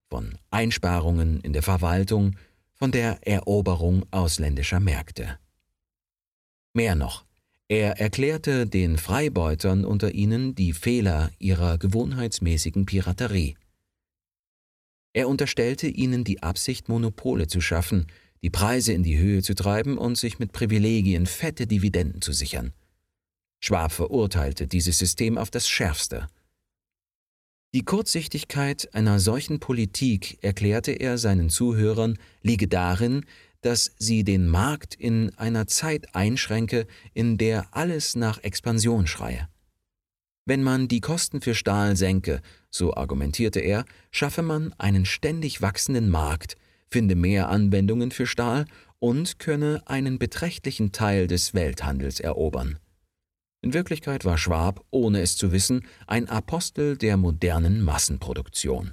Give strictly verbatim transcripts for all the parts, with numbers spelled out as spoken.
von Einsparungen in der Verwaltung, von der Eroberung ausländischer Märkte. Mehr noch, er erklärte den Freibeutern unter ihnen die Fehler ihrer gewohnheitsmäßigen Piraterie. Er unterstellte ihnen die Absicht, Monopole zu schaffen, die Preise in die Höhe zu treiben und sich mit Privilegien fette Dividenden zu sichern. Schwab verurteilte dieses System auf das Schärfste. Die Kurzsichtigkeit einer solchen Politik, erklärte er seinen Zuhörern, liege darin, dass sie den Markt in einer Zeit einschränke, in der alles nach Expansion schreie. Wenn man die Kosten für Stahl senke, so argumentierte er, schaffe man einen ständig wachsenden Markt, finde mehr Anwendungen für Stahl und könne einen beträchtlichen Teil des Welthandels erobern. In Wirklichkeit war Schwab, ohne es zu wissen, ein Apostel der modernen Massenproduktion.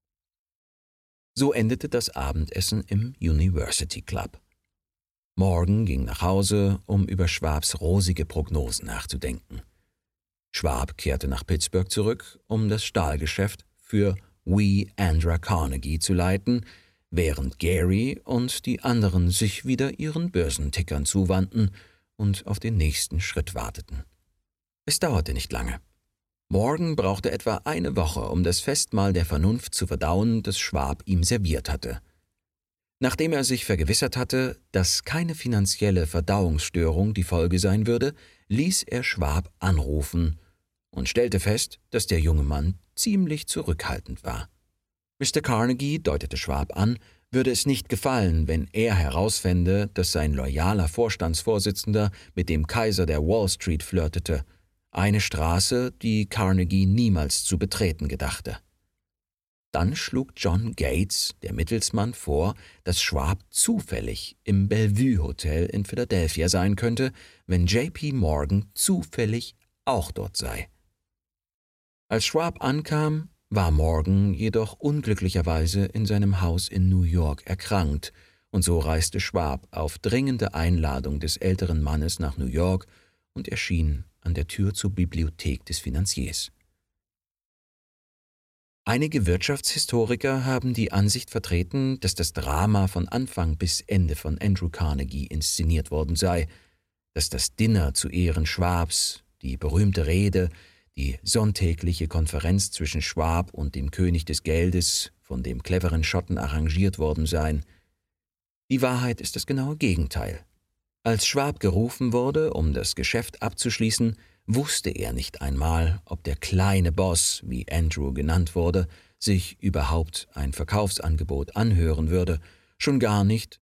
So endete das Abendessen im University Club. Morgan ging nach Hause, um über Schwabs rosige Prognosen nachzudenken. Schwab kehrte nach Pittsburgh zurück, um das Stahlgeschäft für W. Andra Carnegie zu leiten, während Gary und die anderen sich wieder ihren Börsentickern zuwandten und auf den nächsten Schritt warteten. Es dauerte nicht lange. Morgan brauchte etwa eine Woche, um das Festmahl der Vernunft zu verdauen, das Schwab ihm serviert hatte. Nachdem er sich vergewissert hatte, dass keine finanzielle Verdauungsstörung die Folge sein würde, ließ er Schwab anrufen und stellte fest, dass der junge Mann ziemlich zurückhaltend war. Mister Carnegie, deutete Schwab an, würde es nicht gefallen, wenn er herausfände, dass sein loyaler Vorstandsvorsitzender mit dem Kaiser der Wall Street flirtete, eine Straße, die Carnegie niemals zu betreten gedachte. Dann schlug John Gates, der Mittelsmann, vor, dass Schwab zufällig im Bellevue Hotel in Philadelphia sein könnte, wenn J P Morgan zufällig auch dort sei. Als Schwab ankam, war Morgan jedoch unglücklicherweise in seinem Haus in New York erkrankt, und so reiste Schwab auf dringende Einladung des älteren Mannes nach New York und erschien an der Tür zur Bibliothek des Finanziers. Einige Wirtschaftshistoriker haben die Ansicht vertreten, dass das Drama von Anfang bis Ende von Andrew Carnegie inszeniert worden sei, dass das Dinner zu Ehren Schwabs, die berühmte Rede, die sonntägliche Konferenz zwischen Schwab und dem König des Geldes von dem cleveren Schotten arrangiert worden seien. Die Wahrheit ist das genaue Gegenteil. Als Schwab gerufen wurde, um das Geschäft abzuschließen, wusste er nicht einmal, ob der kleine Boss, wie Andrew genannt wurde, sich überhaupt ein Verkaufsangebot anhören würde, schon gar nicht,